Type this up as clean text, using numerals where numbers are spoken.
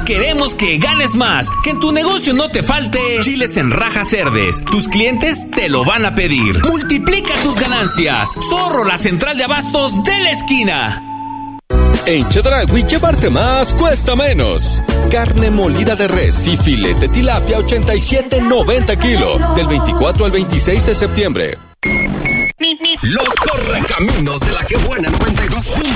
queremos que ganes más, que en tu negocio no te falte chiles en rajas Cerdes. Tus clientes te lo van a pedir. Multiplica tus ganancias. Zorro, la central de abastos de la esquina. En Chedraui llevarte más cuesta menos. Carne molida de res y filete tilapia 87.90 kilos. Del 24 al 26 de septiembre. Los correcaminos de la que buena 92.5